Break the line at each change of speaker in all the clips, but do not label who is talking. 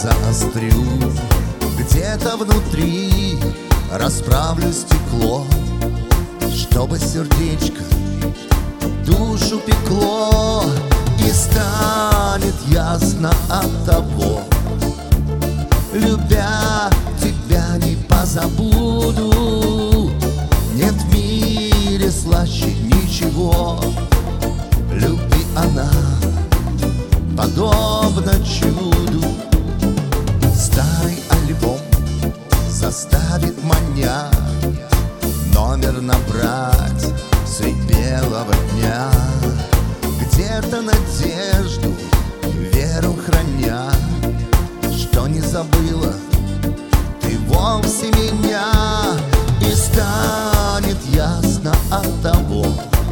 заострю, где-то внутри расправлю стекло, чтобы сердечко душу пекло. И станет ясно от того, любя тебя не позабуду. Нет в мире слаще ничего, любви она подобна чуду. Старый альбом заставит маня номер набрать средь белого дня, где-то надежду, веру храня, что не забыла ты вовсе меня. И станет ясно от того,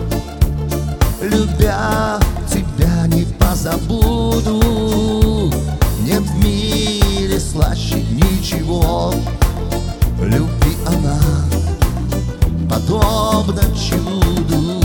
любя тебя не позабуду. Нет в мире слаще ничего, любви она подобна чуду.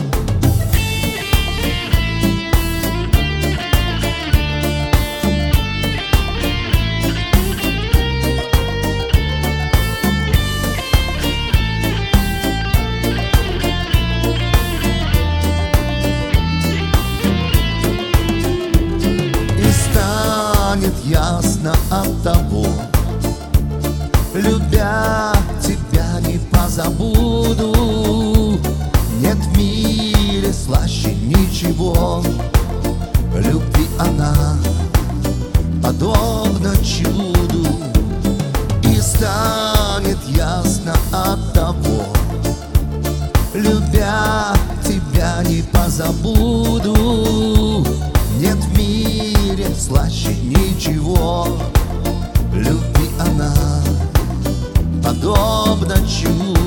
Станет ясно от того, любя тебя не позабуду. Нет в мире слаще ничего, любви она подобна чуду. И станет ясно от того, любя тебя не позабуду. Нет в мире слаще ничего, любви она подобна чуду.